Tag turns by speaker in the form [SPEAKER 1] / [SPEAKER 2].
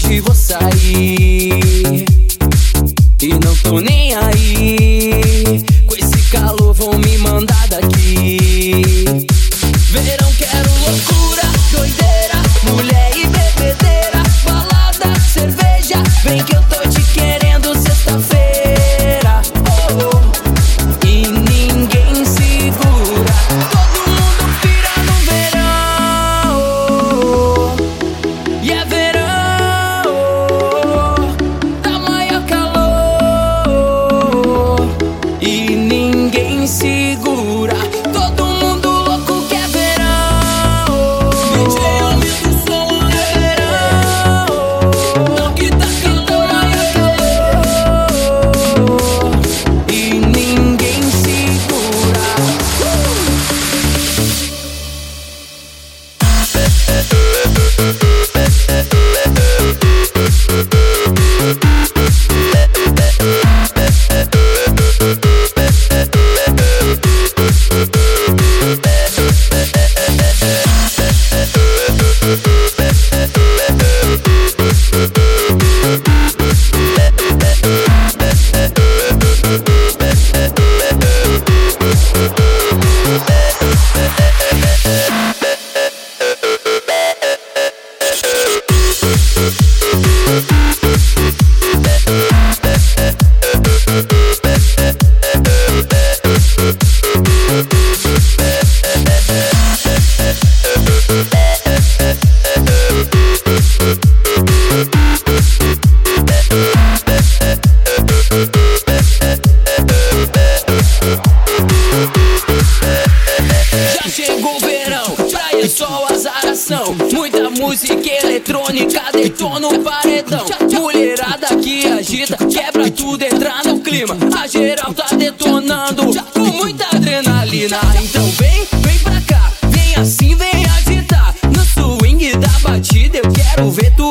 [SPEAKER 1] noite vou sair e não tô nem aí. Com esse calor vão me mandar daqui. Verão quero loucura, doideira, mulher e bebedeira, balada, cerveja, vem que eu tô te querendo sexta-feira. Oh, oh. E ninguém segura, todo mundo pira no verão. Oh, e é verão, oh, tá maior calor. E ninguém segura, todo mundo louco quer verão. DJ aumenta o som, é verão. Não que tá calor, maior calor. E ninguém segura. Já chegou o verão, praia, sol, azaração, muita música eletrônica, detona o paredão. Mulherada que agita, quebra tudo, entra no clima. A geral tá detonando com muita adrenalina. Então vem pra cá, vem assim, vem agitar. No swing da batida eu quero ver tu